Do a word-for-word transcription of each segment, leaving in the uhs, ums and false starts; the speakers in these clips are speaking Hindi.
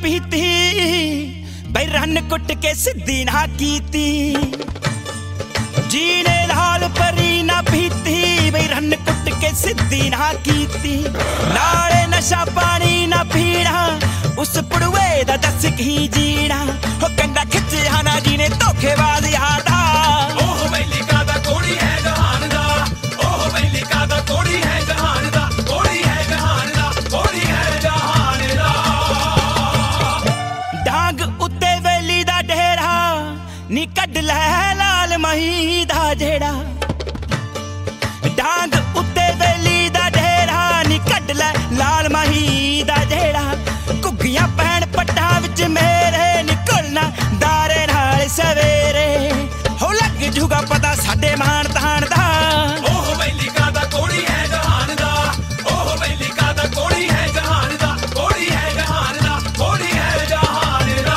पीती बई रन कुट के सिद्धी ना कीती जीने लाल परी ना पीती बई रन कुट के सिद्धी ना कीती नाले नशा पानी ना पीना उस पुड़वे दा दस की जीना हो कंगा खिच्चिया ना जीने धोखेबाज यादा ओह बैली का दा कोड़ी है जहान दा ओह बैली का दा कोड़ी है जहान दा कोड़ी है जहान दा कोड़ी है जहान दा डांग उत्ते वेली दा ढेरा नी कड लै लाल मही दा जेड़ा डांग उत्ते वेली दा ढेरा नी कड लै लाल मही दा जेड़ा घुग्गियां पैण पट्टा विच मेरे निकलना दारे नाल सवेरे हो लग जूगा पता साडे मान तान दा ओह बैली का दा कोड़ी है जहान दा ओह बैली का दा कोड़ी है जहान दा कोड़ी है जहान दा कोड़ी है जहान दा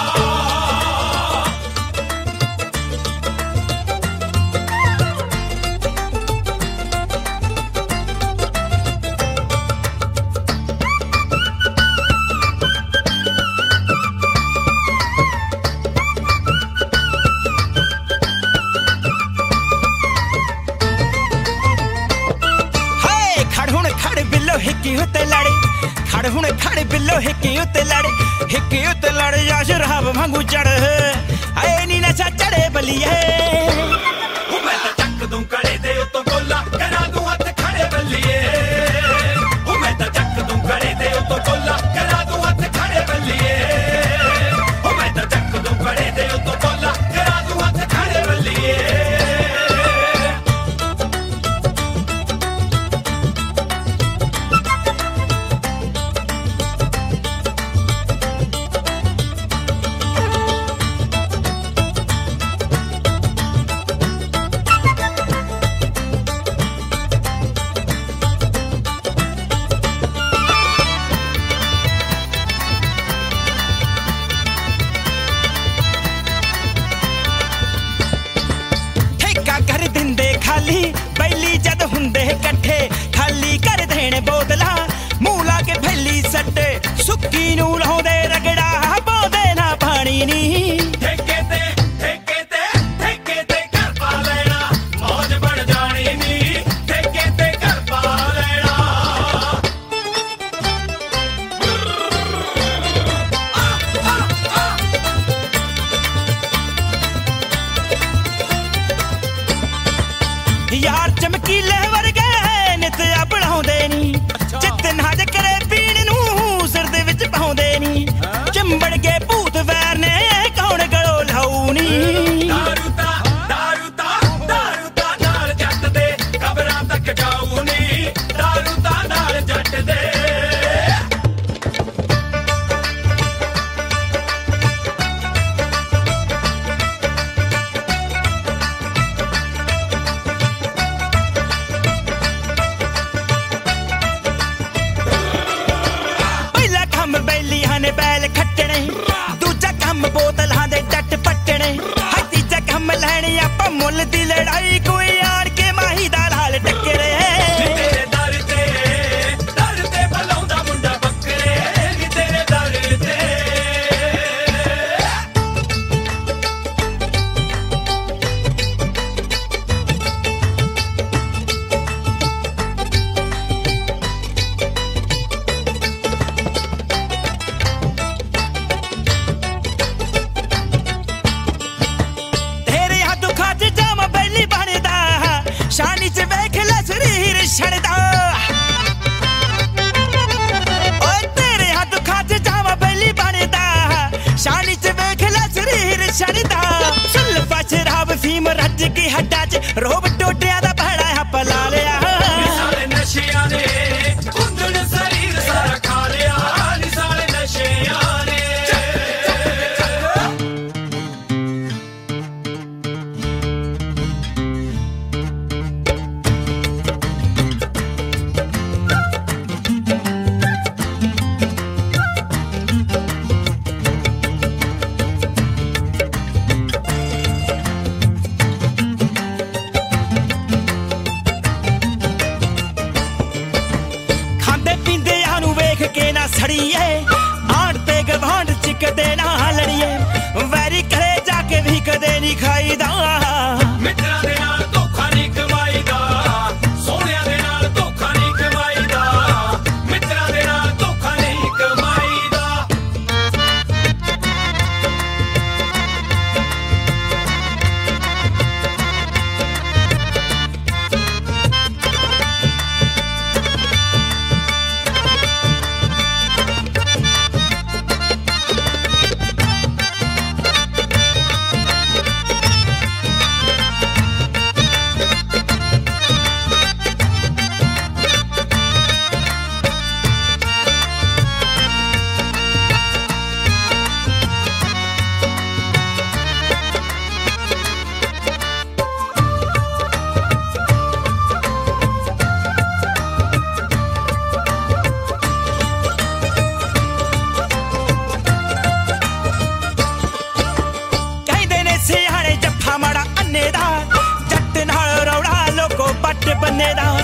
हिक्की उत्ते लड़े खड़ हुण खड़ बिल्लो हिक्की उत्ते लड़े हिक्की उत्ते लड़े या शराब वांगू चढ़ आए नी नशा चढ़े बलिए मैं तो चक दूं कड़े दे उतो गोला करा दूं हथ खड़े बल्लिए मैं तो चक दूं कड़े दे उतो गोला करा दूं हथ खड़े बल्लिए मैं तो चक दूं कड़े दे उतो गोला करा दूं हथ खड़े बल्लिए खाली बैली जद हुंदे कट्ठे खाली कर देने बोतला मूंह ला के फैली सट्टे सुक्की नू लाउंदे रगड़ा पाउंदे ना पानी नी ठेके ते ठेके ते ठेके ते कर पा लेना मौज बन जानी नी ठेके ते कर पा लेना यार चमकीले वर्गे नित बढ़ाउंदे नी चित नाज करे पीण नू सिर दे विच पाउंदे नी चिंबड़ के भूत वैर ने कौन गलो लाऊ नी दारू ता दारू ता दारू ता नाल जट दे कबरां तक जाऊ नी दारू ता नाल जट दे बैल खट्टने दूजा कम बोतलां दे डट पट्टने हाय तीजा कम लैणी आपां मुੱਲ दी लड़ाई कोई आड़ के माही दा लाल टक्करे तेरे दर ते दर ते बलाउंदा मुंडा बकरे नी तेरे दर ते छड़दा ओए तेरे हाथ खाच जावा बैली बनदा शानी च वेख लै शरीर छड़दा सुल्फा शराब फीम रज की हड्डा च रोब टोटिया दा भड़ा हप ला लिया सारे नशियां ने कुंदन शरीर सारा खा लिया नी सारे नशियां ने ਨਹੀਂ ਖਾਈਦਾ ਮਿੱਤਰਾਂ ਦੇ ਨਾਲ ਧੋਖਾ ਨਹੀਂ ਕਮਾਈਦਾ ਸੋਹਣਿਆਂ ਦੇ ਨਾਲ ਧੋਖਾ ਨਹੀਂ ਕਮਾਈਦਾ ਮਿੱਤਰਾਂ ਦੇ ਨਾਲ ਧੋਖਾ ਨਹੀਂ ਕਮਾਈਦਾ ਸਿਆਣੇ ਜੱਫਾ ਮਾੜਾ ਅੰਨੇ ਦਾ ਜੱਟ ਨਾਲ ਰੌਲਾ ਲੋਕੋ ਪੱਟ ਬੰਨੇ ਦਾ